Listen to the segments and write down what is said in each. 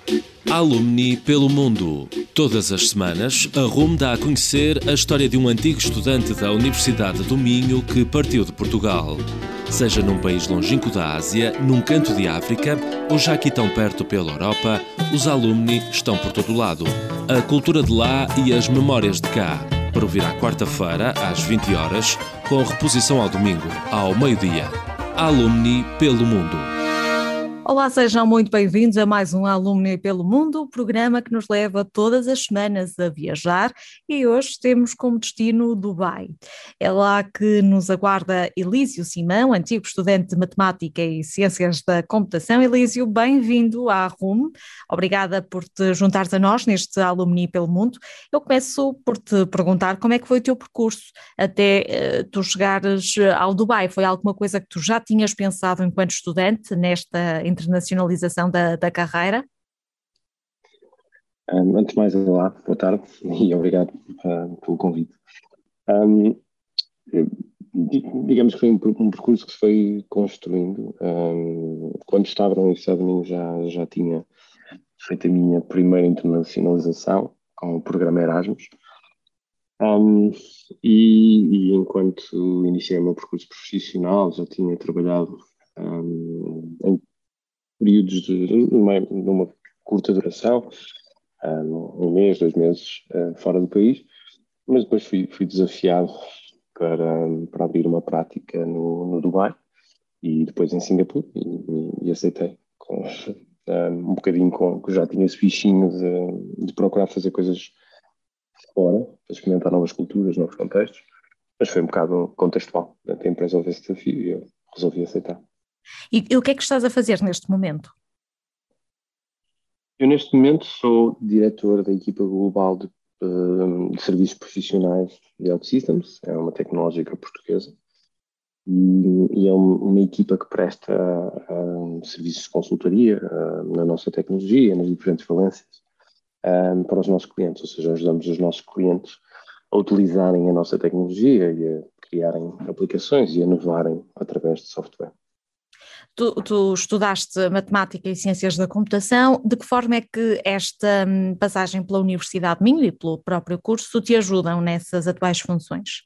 Alumni pelo mundo. Todas as semanas, a RUM dá a conhecer a história de um antigo estudante da Universidade do Minho que partiu de Portugal. Seja num país longínquo da Ásia, num canto de África ou já aqui tão perto pela Europa, os alumni estão por todo lado. A cultura de lá e as memórias de cá. Para ouvir à quarta-feira, às 20 horas, com reposição ao domingo, ao meio-dia. Alumni pelo mundo. Olá, sejam muito bem-vindos a mais um Alumni pelo Mundo, programa que nos leva todas as semanas a viajar e hoje temos como destino Dubai. É lá que nos aguarda Elísio Simão, antigo estudante de Matemática e Ciências da Computação. Elísio, bem-vindo à RUM. Obrigada por te juntares a nós neste Alumni pelo Mundo. Eu começo por te perguntar como é que foi o teu percurso até tu chegares ao Dubai. Foi alguma coisa que tu já tinhas pensado enquanto estudante nesta internacionalização da carreira? Antes de mais, olá, boa tarde e obrigado pelo convite. Um, digamos que foi um percurso que se foi construindo. Quando estava na Universidade do Minho já tinha feito a minha primeira internacionalização com o programa Erasmus. E enquanto iniciei o meu percurso profissional, já tinha trabalhado em períodos de uma curta duração, um mês, 2 meses fora do país, mas depois fui desafiado para abrir uma prática no Dubai e depois em Singapura e aceitei com, um bocadinho que já tinha esse bichinho de procurar fazer coisas fora, para experimentar novas culturas, novos contextos, mas foi um bocado contextual. A empresa houve esse desafio e eu resolvi aceitar. E o que é que estás a fazer neste momento? Eu, neste momento, sou diretor da equipa global de serviços profissionais de OutSystems, é uma tecnológica portuguesa, e é uma equipa que presta serviços de consultoria na nossa tecnologia, nas diferentes valências, para os nossos clientes, ou seja, ajudamos os nossos clientes a utilizarem a nossa tecnologia e a criarem aplicações e a inovarem através de software. Tu estudaste Matemática e Ciências da Computação. De que forma é que esta passagem pela Universidade de Minho e pelo próprio curso te ajudam nessas atuais funções?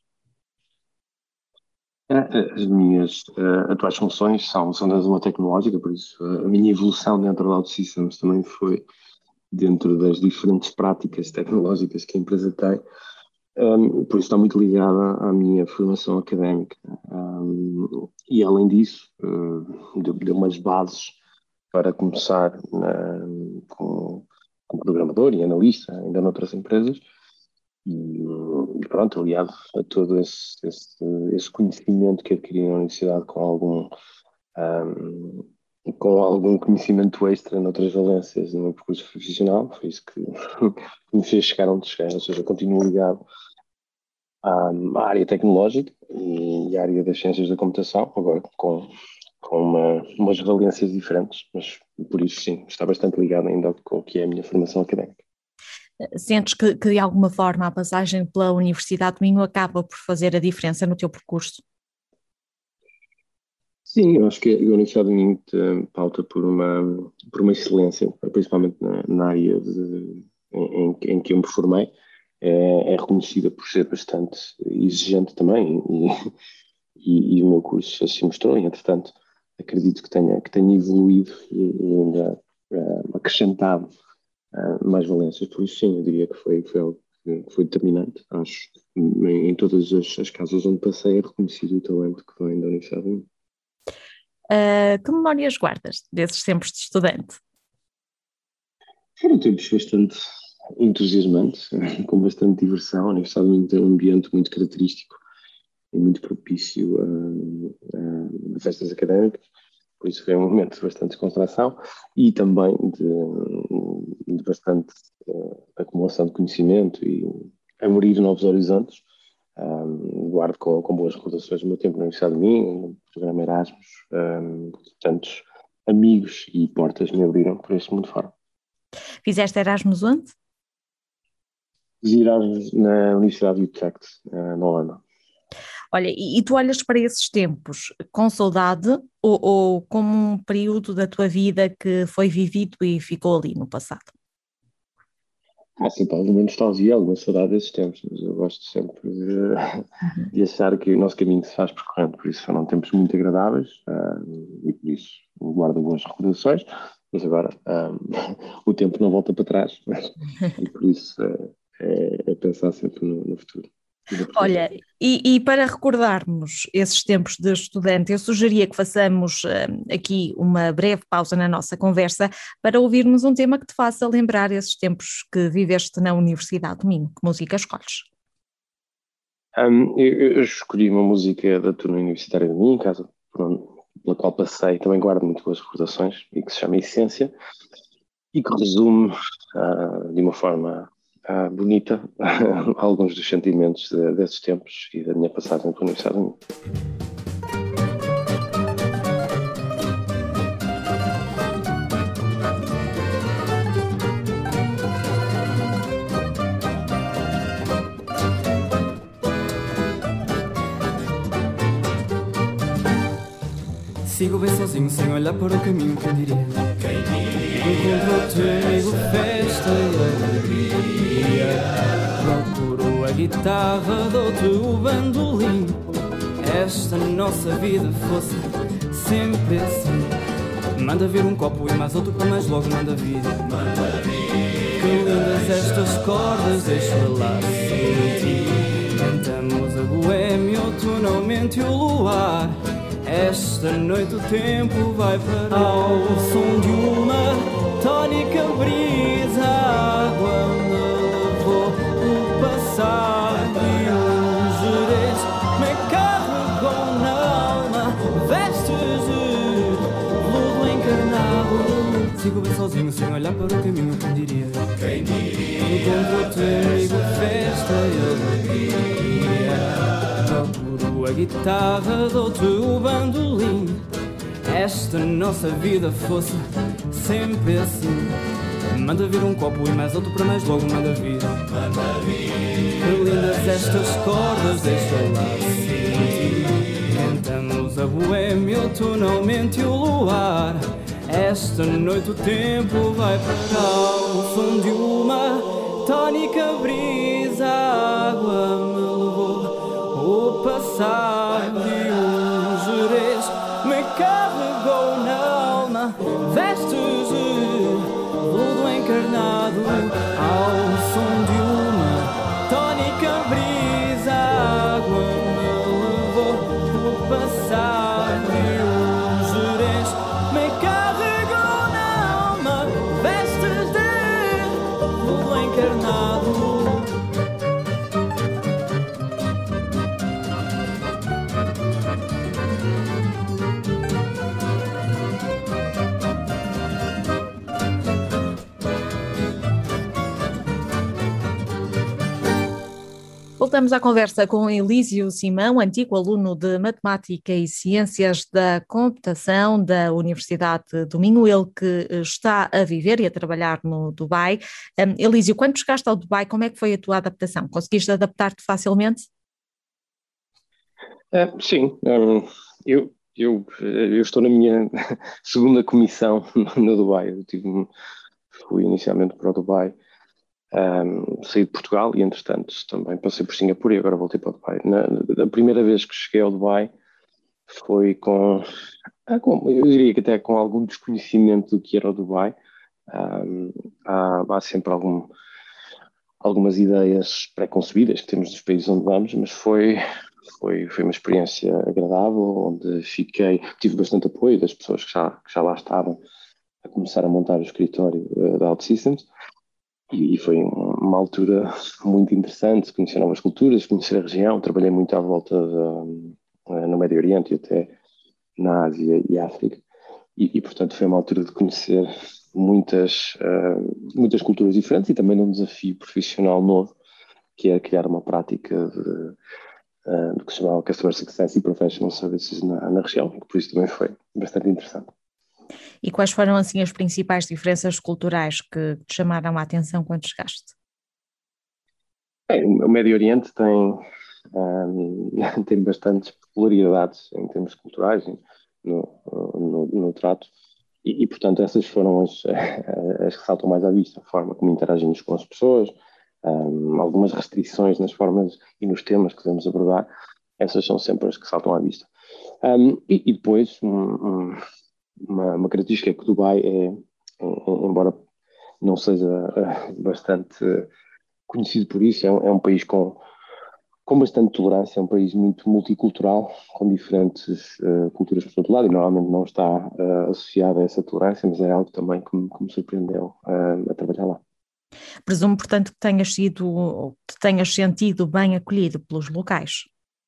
As minhas atuais funções são das uma tecnológica, por isso a minha evolução dentro da OutSystems também foi dentro das diferentes práticas tecnológicas que a empresa tem. Por isso está muito ligada à minha formação académica. E além disso, deu umas bases para começar como programador e analista, ainda noutras empresas. E pronto, aliado a todo esse conhecimento que adquiri na universidade com algum conhecimento extra noutras valências no meu percurso profissional, foi isso que me fez chegar onde cheguei, ou seja, continuo ligado à área tecnológica e à área das ciências da computação, agora com umas valências diferentes, mas por isso sim, está bastante ligado ainda com o que é a minha formação académica. Sentes que de alguma forma a passagem pela Universidade de Minho acaba por fazer a diferença no teu percurso? Sim, eu acho que a Universidade de Minho pauta por uma excelência, principalmente na área em que eu me formei. É reconhecida por ser bastante exigente também e o meu curso assim mostrou, e entretanto acredito que tenha evoluído e ainda acrescentado mais valências, por isso sim, eu diria que foi algo que foi determinante, acho, em todas as casas onde passei é reconhecido o talento que vem da Universidade de Minho. Que memórias guardas desses tempos de estudante? Foram tempos bastante entusiasmantes, com bastante diversão. A Universidade de Minho tem um ambiente muito característico e muito propício a festas académicas, por isso foi um momento de bastante descontração e também de bastante acumulação de conhecimento e abrir novos horizontes. Guardo com boas recordações do meu tempo na Universidade de Minho, no programa Erasmus, tantos amigos e portas me abriram por este mundo fora. Fizeste Erasmus onde? Fiz Erasmus na Universidade de Utrecht, na Holanda. Olha, e tu olhas para esses tempos com saudade ou como um período da tua vida que foi vivido e ficou ali no passado? Há sempre alguma nostalgia, alguma saudade desses tempos, mas eu gosto sempre Uhum. de achar que o nosso caminho se faz percorrendo, por isso foram tempos muito agradáveis, e por isso guardo boas recordações, mas agora o tempo não volta para trás, e por isso é pensar sempre no futuro. E no presente. Olha, e para recordarmos esses tempos de estudante, eu sugeria que façamos aqui uma breve pausa na nossa conversa para ouvirmos um tema que te faça lembrar esses tempos que viveste na Universidade do Minho. Que música escolhes? Eu escolhi uma música da turma universitária de mim, em casa, pela qual passei, também guardo muito boas recordações, e que se chama Essência, e que resume de uma forma bonita alguns dos sentimentos desses tempos e da minha passagem pela Universidade de Minho. Sigo bem sozinho, sem olhar para o caminho, quem diria? Encontro o teu amigo, festa e alegria. Procuro a guitarra, dou-te o bandolim. Esta nossa vida fosse sempre assim. Manda vir um copo e mais outro, para mais logo manda vir. Que lindas estas cordas, deixa lá sentir. Cantamos a boêmia, o tonalmente e o luar. Esta noite o tempo vai parar ao som de uma tónica brisa. A água me levou o passado e um Jerez me carregou na alma. Vestes de veludo encarnado. Sigo bem sozinho, sem olhar para o caminho, quem diria? Encontro o teu amigo, festa e alegria. A guitarra, dou-te o bandolim. Esta nossa vida fosse sempre assim. Manda vir um copo e mais outro, para mais logo manda vir. Que lindas estas cordas, deixa lá sentir. Cantamos a boêmia, o tonalmente e o luar. Esta noite o tempo vai parar o som de uma tónica brisa. A água me levou o passado e um Jerez me carregou na alma. Vestes de veludo encarnado ao som de uma tónica brisa. A água me levou o passado e um Jerez me carregou na alma. Vestes de veludo encarnado. Voltamos à conversa com Elísio Simão, antigo aluno de Matemática e Ciências da Computação da Universidade do Minho, ele que está a viver e a trabalhar no Dubai. Elísio, quando chegaste ao Dubai, como é que foi a tua adaptação? Conseguiste adaptar-te facilmente? Sim, eu estou na minha segunda comissão no Dubai. Fui inicialmente para o Dubai. Saí de Portugal e, entretanto, também passei por Singapura e agora voltei para o Dubai. A primeira vez que cheguei ao Dubai foi eu diria que até com algum desconhecimento do que era o Dubai. Há sempre algumas ideias pré-concebidas que temos dos países onde vamos, mas foi uma experiência agradável, onde tive bastante apoio das pessoas que já lá estavam a começar a montar o escritório da OutSystems. E foi uma altura muito interessante, conhecer novas culturas, conhecer a região. Trabalhei muito à volta no Médio Oriente e até na Ásia e África. E portanto, foi uma altura de conhecer muitas culturas diferentes e também um desafio profissional novo, que é criar uma prática do que se chama Customer Success e Professional Services na região, por isso também foi bastante interessante. E quais foram assim as principais diferenças culturais que te chamaram a atenção quando chegaste? O Médio Oriente tem bastantes peculiaridades em termos culturais no trato. Portanto, essas foram as que saltam mais à vista, a forma como interagimos com as pessoas, algumas restrições nas formas e nos temas que devemos abordar, essas são sempre as que saltam à vista. Depois, uma característica é que Dubai embora não seja bastante conhecido por isso, é um país com bastante tolerância, é um país muito multicultural, com diferentes culturas por todo lado, e normalmente não está associado a essa tolerância, mas é algo também que me surpreendeu a trabalhar lá. Presumo, portanto, que tenhas sentido bem acolhido pelos locais.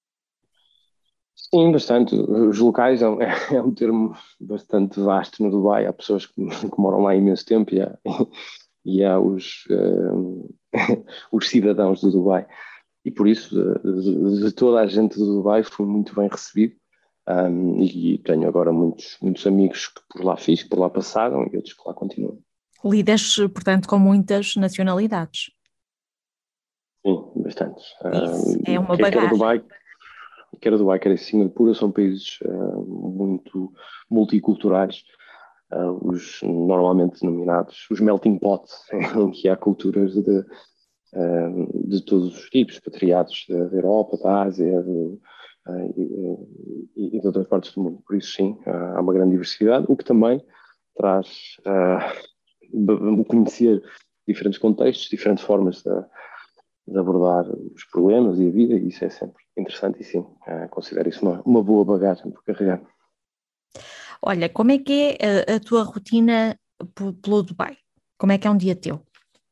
Sim, bastante. Os locais é um termo bastante vasto no Dubai. Há pessoas que moram lá há imenso tempo e há os cidadãos do Dubai. E por isso, de toda a gente do Dubai, fui muito bem recebido. E tenho agora muitos amigos que por lá fiz, que por lá passaram e outros que lá continuam. Lidas, portanto, com muitas nacionalidades. Sim, bastantes. Isso é uma bagagem. Quer o Dubai, quer a Singapura, são países muito multiculturais, os normalmente denominados os melting pot, em que há culturas de todos os tipos, patriados da Europa, da Ásia e de outras partes do mundo. Por isso, sim, há uma grande diversidade, o que também traz conhecer diferentes contextos, diferentes formas de abordar os problemas e a vida, e isso é sempre interessante e sim, considero isso uma boa bagagem por carregar. Olha, como é que é a tua rotina pelo Dubai? Como é que é um dia teu?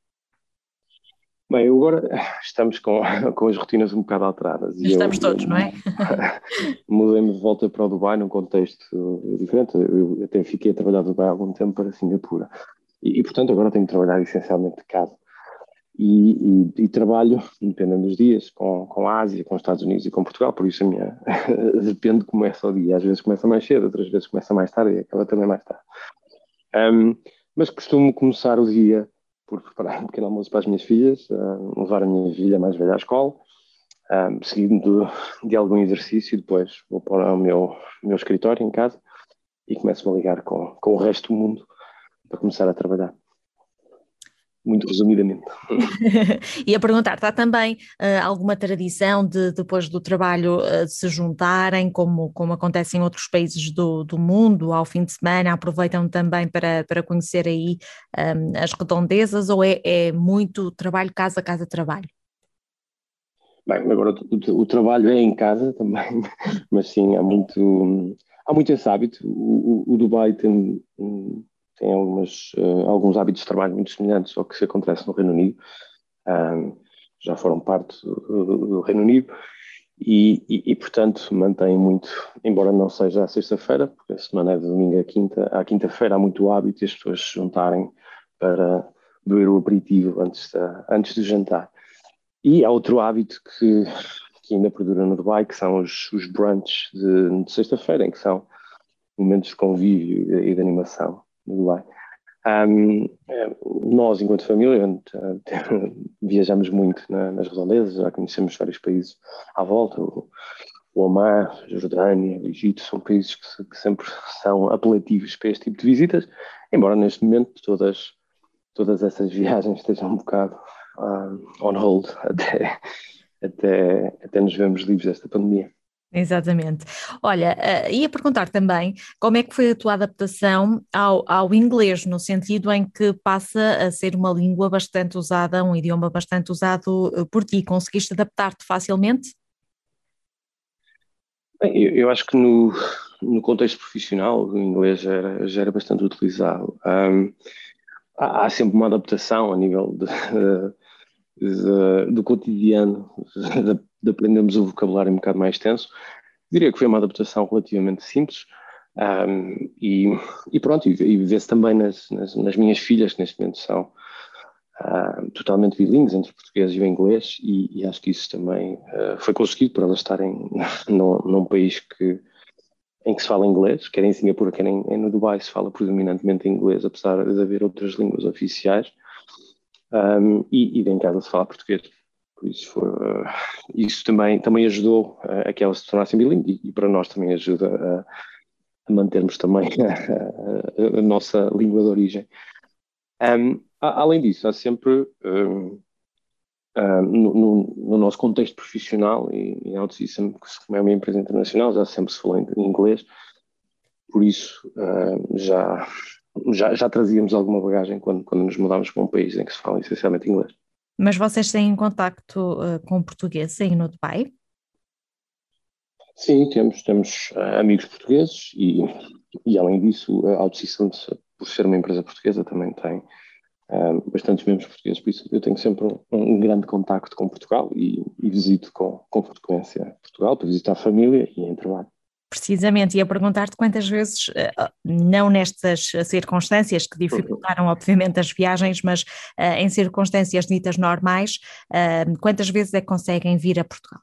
Bem, agora estamos com as rotinas um bocado alteradas. Estamos todos, não é? Mudei-me de volta para o Dubai num contexto diferente. Eu até fiquei a trabalhar no Dubai há algum tempo para Singapura. Portanto, agora tenho que trabalhar essencialmente de casa. E trabalho, dependendo dos dias, com a Ásia, com os Estados Unidos e com Portugal, por isso depende de como é o dia. Às vezes começa mais cedo, outras vezes começa mais tarde e acaba também mais tarde. Mas costumo começar o dia por preparar um pequeno almoço para as minhas filhas, levar a minha filha mais velha à escola, seguindo de algum exercício, e depois vou para o meu escritório em casa e começo a ligar com o resto do mundo para começar a trabalhar. Muito resumidamente. E a perguntar, está também alguma tradição de depois do trabalho se juntarem, como acontece em outros países do mundo, ao fim de semana, aproveitam também para conhecer aí as redondezas, ou é muito trabalho, casa, trabalho? Bem, agora o trabalho é em casa também, mas sim, há muito esse hábito. O Dubai tem alguns hábitos de trabalho muito semelhantes ao que se acontece no Reino Unido. Já foram parte do Reino Unido e, portanto, mantém muito, embora não seja à sexta-feira, porque a semana é de domingo à quinta-feira, há muito hábito de as pessoas se juntarem para beber o aperitivo antes do jantar. E há outro hábito que ainda perdura no Dubai, que são os brunches de sexta-feira, em que são momentos de convívio e de animação no Dubai. Nós, enquanto família, viajamos muito nas redondezas, já conhecemos vários países à volta, o Omar, a Jordânia, o Egito, são países que sempre são apelativos para este tipo de visitas, embora neste momento todas essas viagens estejam um bocado on hold até nos vermos livres desta pandemia. Exatamente. Olha, ia perguntar também como é que foi a tua adaptação ao inglês, no sentido em que passa a ser uma língua bastante usada, um idioma bastante usado por ti. Conseguiste adaptar-te facilmente? Bem, eu acho que no contexto profissional o inglês já era bastante utilizado. Há sempre uma adaptação a nível do cotidiano, de aprendermos o vocabulário um bocado mais extenso. Diria que foi uma adaptação relativamente simples, e pronto, e vê-se também nas minhas filhas, que neste momento são totalmente bilíngues entre o português e o inglês, e acho que isso também foi conseguido por elas estarem num país em que se fala inglês, quer em Singapura, quer no Dubai se fala predominantemente inglês, apesar de haver outras línguas oficiais. E em casa se fala português. Por isso também ajudou a que elas se tornassem bilíngue e para nós também ajuda a mantermos também a nossa língua de origem. Além disso, há sempre, no nosso contexto profissional e em OutSystems, como é uma empresa internacional, já sempre se falou em inglês, por isso já trazíamos alguma bagagem quando nos mudámos para um país em que se fala essencialmente inglês. Mas vocês têm contacto com portugueses aí no Dubai? Sim, temos amigos portugueses e além disso, a OutSystems, por ser uma empresa portuguesa, também tem bastantes membros portugueses, por isso eu tenho sempre um grande contacto com Portugal e visito com frequência Portugal para visitar a família e em trabalho. Precisamente, ia perguntar-te quantas vezes, não nestas circunstâncias que dificultaram obviamente as viagens, mas em circunstâncias ditas normais, quantas vezes é que conseguem vir a Portugal?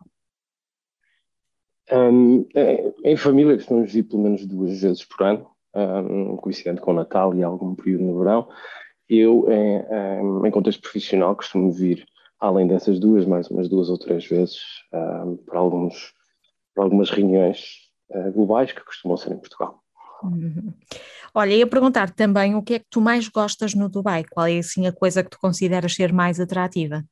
Em família costumamos vir pelo menos 2 vezes por ano, coincidente com o Natal e algum período no verão. Eu, em contexto profissional, costumo vir, além dessas 2, mais umas 2 ou 3 vezes, para algumas reuniões globais que costumam ser em Portugal. Uhum. Olha, ia perguntar também o que é que tu mais gostas no Dubai? Qual é assim a coisa que tu consideras ser mais atrativa?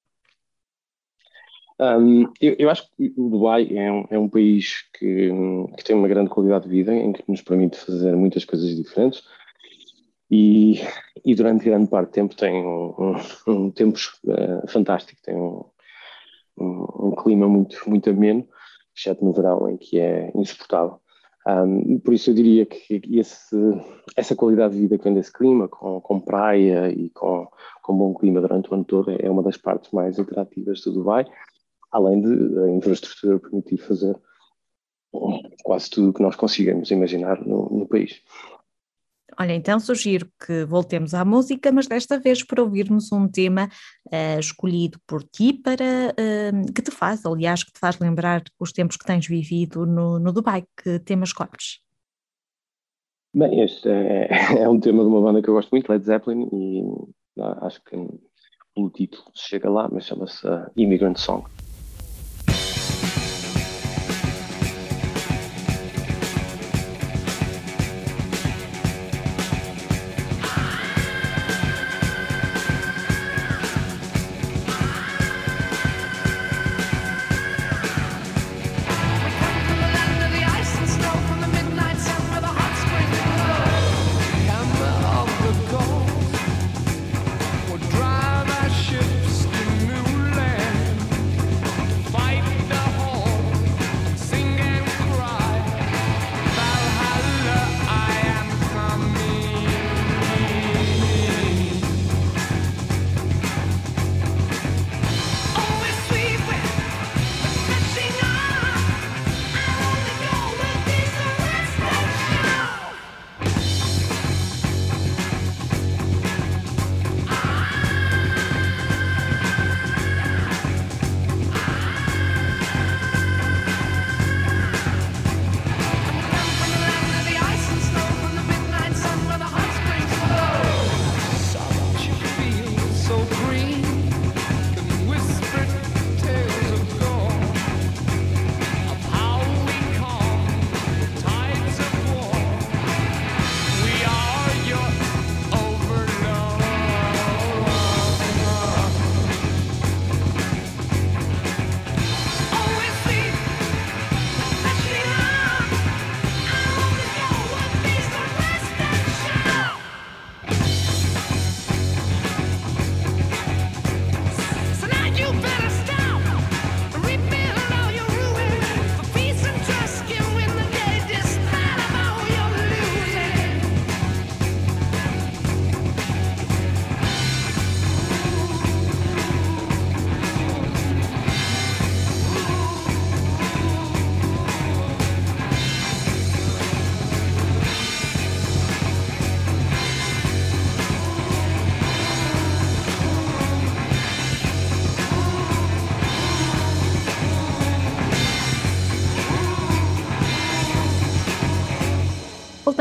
Eu acho que o Dubai é um país que tem uma grande qualidade de vida, em que nos permite fazer muitas coisas diferentes e durante grande parte do tempo tem um tempo fantástico, tem um clima muito ameno, exceto no verão, em que é insuportável. Por isso eu diria que essa qualidade de vida que vem desse clima, com praia e com bom clima durante o ano todo, é uma das partes mais atrativas do Dubai, além de a infraestrutura permitir fazer quase tudo o que nós consigamos imaginar no país. Olha, então sugiro que voltemos à música, mas desta vez para ouvirmos um tema escolhido por ti que te faz lembrar os tempos que tens vivido no Dubai. Que tema escolhes? Bem, este é um tema de uma banda que eu gosto muito, Led Zeppelin, e acho que pelo título chega lá, mas chama-se Immigrant Song.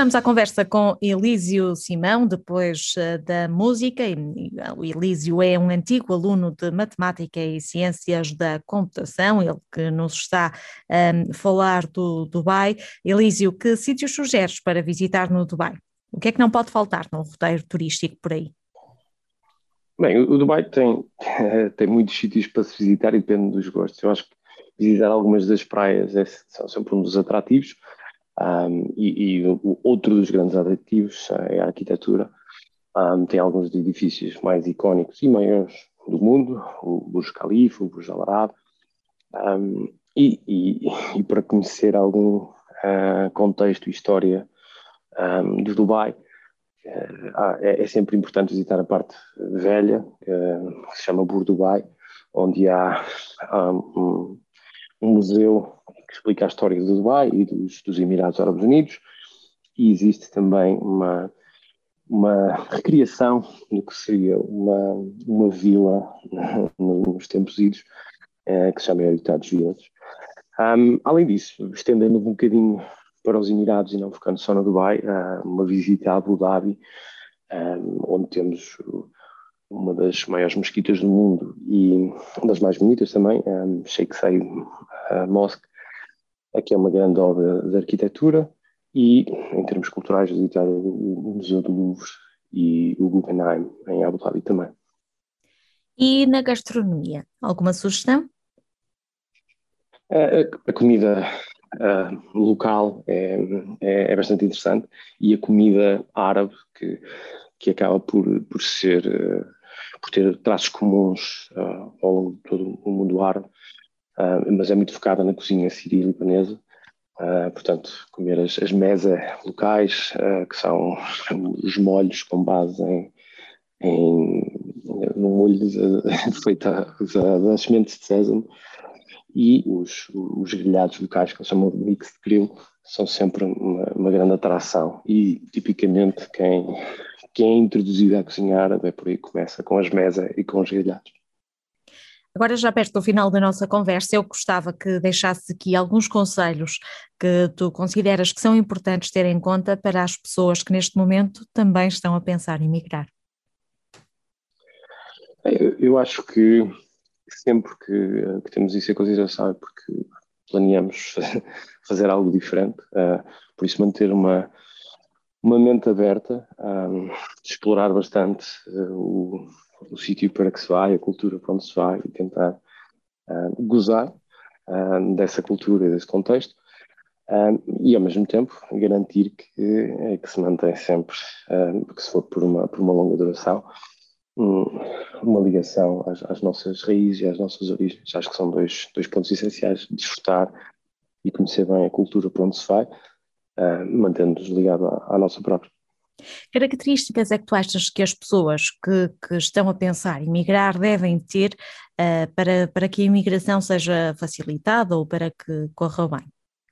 Regressamos à conversa com Elísio Simão, depois da música. O Elísio é um antigo aluno de Matemática e Ciências da Computação, ele que nos está a falar do Dubai. Elísio, que sítios sugeres para visitar no Dubai? O que é que não pode faltar num roteiro turístico por aí? Bem, o Dubai tem muitos sítios para se visitar e depende dos gostos. Eu acho que visitar algumas das praias são sempre um dos atrativos. O outro dos grandes atrativos é a arquitetura. Tem alguns dos edifícios mais icónicos e maiores do mundo, o Burj Khalifa, o Burj Al Arab. E para conhecer algum contexto e história de Dubai, é sempre importante visitar a parte velha, que se chama Bur Dubai, onde há um museu que explica a história do Dubai e dos Emirados Árabes Unidos, e existe também uma recriação do que seria uma vila nos tempos idos, que se chama Heritage Village. Além disso, estendendo um bocadinho para os Emirados e não focando só no Dubai, uma visita a Abu Dhabi, onde temos uma das maiores mesquitas do mundo e uma das mais bonitas também, Sheikh Zayed Mosque, que é uma grande obra de arquitetura, e em termos culturais visitar o Museu do Louvre e o Guggenheim em Abu Dhabi também. E na gastronomia, alguma sugestão? A comida local é bastante interessante, e a comida árabe que acaba por ter traços comuns ao longo de todo o mundo árabe, mas é muito focada na cozinha síria e libanesa. Portanto, comer as meza locais, que são os molhos com base num molho feito das sementes de sésamo, e os grelhados locais, que eles chamam de mixed grill, são sempre uma grande atração. E tipicamente quem é introduzido à cozinha árabe é por aí que começa, com as mesa e com os grelhados. Agora, já perto do final da nossa conversa, eu gostava que deixasse aqui alguns conselhos que tu consideras que são importantes ter em conta para as pessoas que neste momento também estão a pensar em migrar. Eu acho que sempre que temos isso em consideração é porque planeamos fazer algo diferente, por isso manter uma mente aberta, explorar bastante o sítio para que se vai, a cultura para onde se vai, e tentar gozar dessa cultura e desse contexto, e ao mesmo tempo garantir que se mantém sempre, que se for por uma longa duração, uma ligação às nossas raízes e às nossas origens. Acho que são dois pontos essenciais: desfrutar e conhecer bem a cultura para onde se vai, mantendo-nos ligados à nossa própria. Características é que tu achas que as pessoas que estão a pensar em migrar devem ter para que a imigração seja facilitada ou para que corra bem?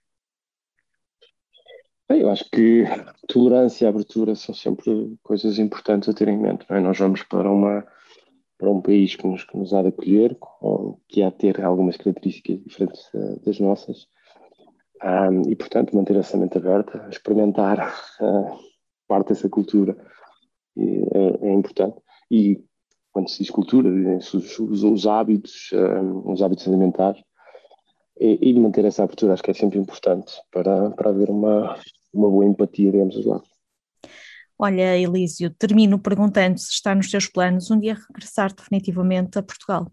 Eu acho que tolerância e abertura são sempre coisas importantes a ter em mente, não é? Nós vamos para um país que nos há de acolher, que há de ter algumas características diferentes das nossas, e, portanto, manter essa mente aberta, experimentar parte dessa cultura é importante. E quando se diz cultura, dizem-se os hábitos alimentares, e manter essa abertura acho que é sempre importante para haver uma boa empatia de ambos os lados. Olha, Elísio, termino perguntando se está nos teus planos um dia regressar definitivamente a Portugal.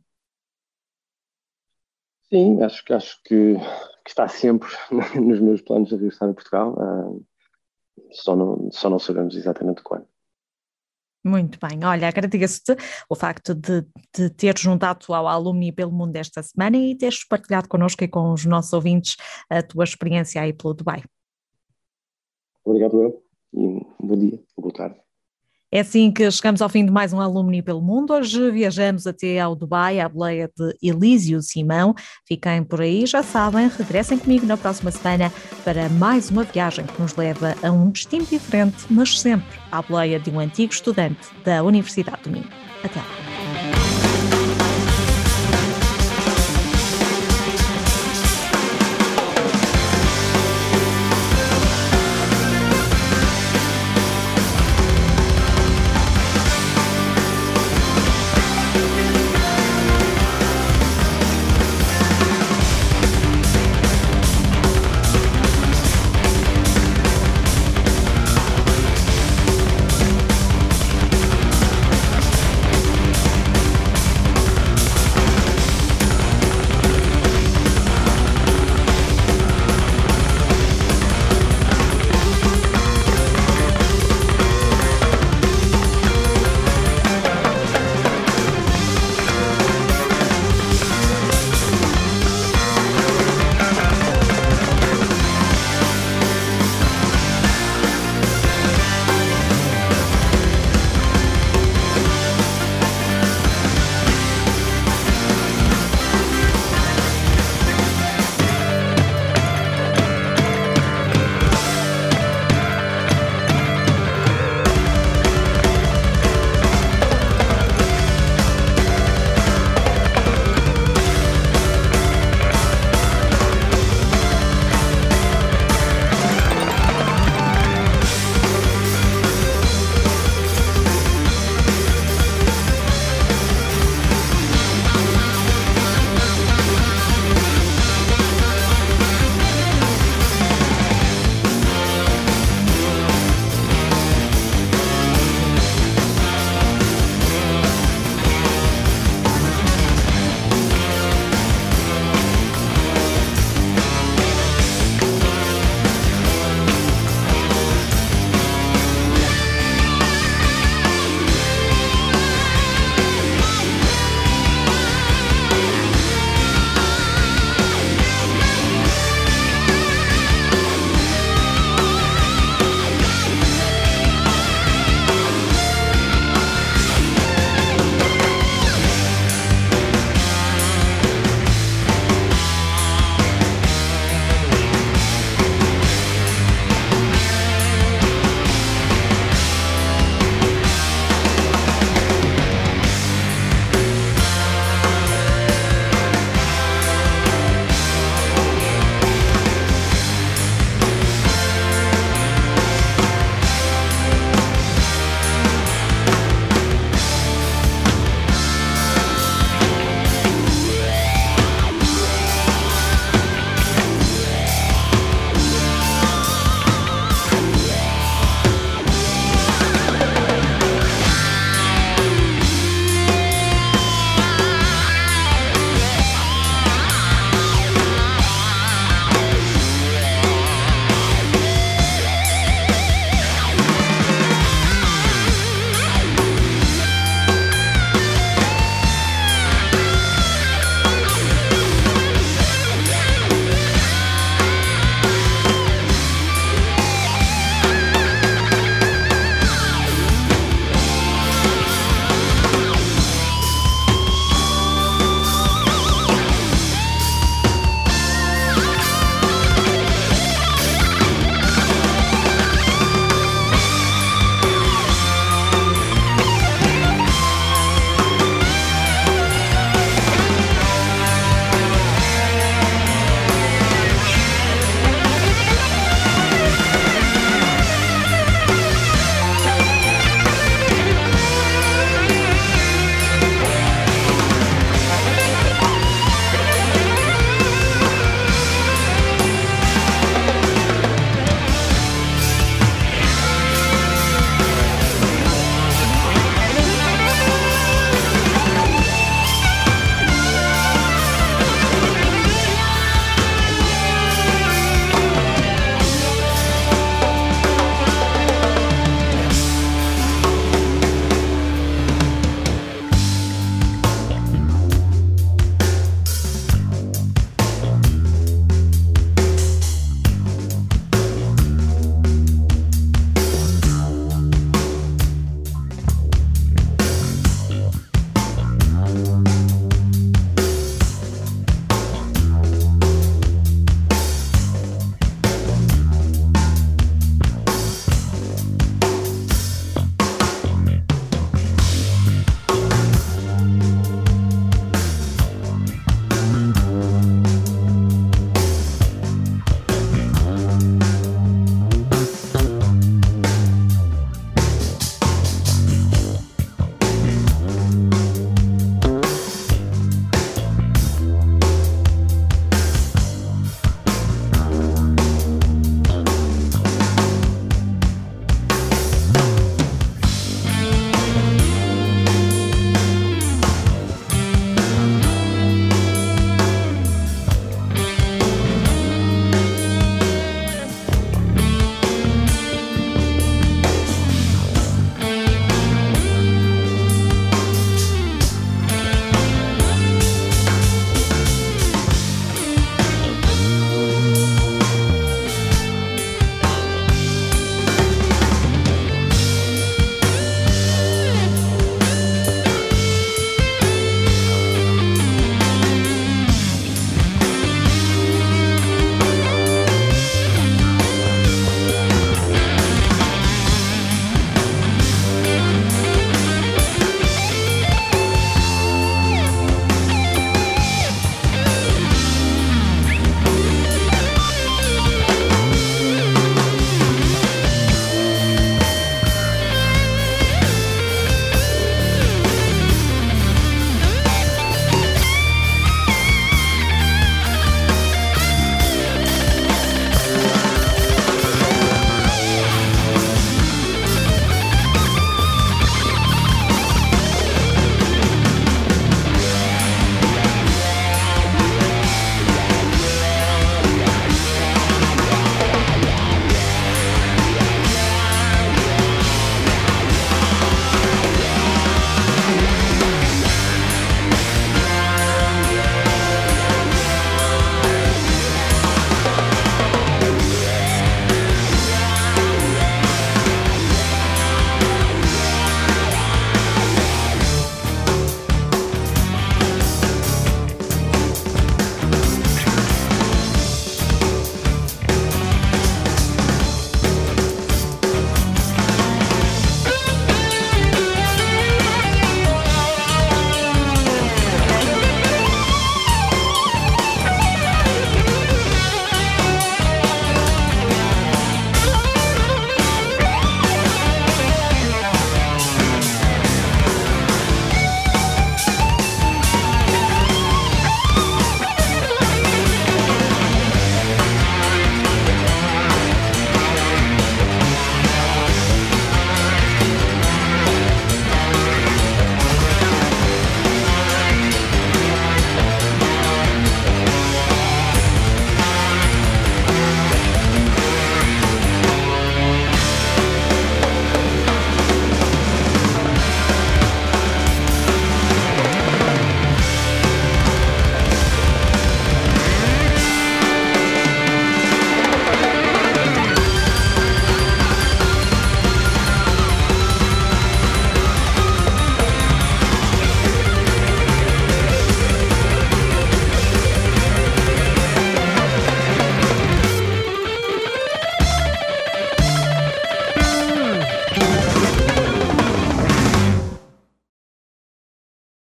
Sim, acho que está sempre nos meus planos de regressar a Portugal, só não sabemos exatamente quando. Muito bem, olha, agradeço-te o facto de teres juntado ao Alumni pelo Mundo esta semana e teres partilhado connosco e com os nossos ouvintes a tua experiência aí pelo Dubai. Obrigado, eu, e bom dia, boa tarde. É assim que chegamos ao fim de mais um Alumni pelo Mundo. Hoje viajamos até ao Dubai, à boleia de Elísio Simão. Fiquem por aí, já sabem, regressem comigo na próxima semana para mais uma viagem que nos leva a um destino diferente, mas sempre à boleia de um antigo estudante da Universidade do Minho. Até lá.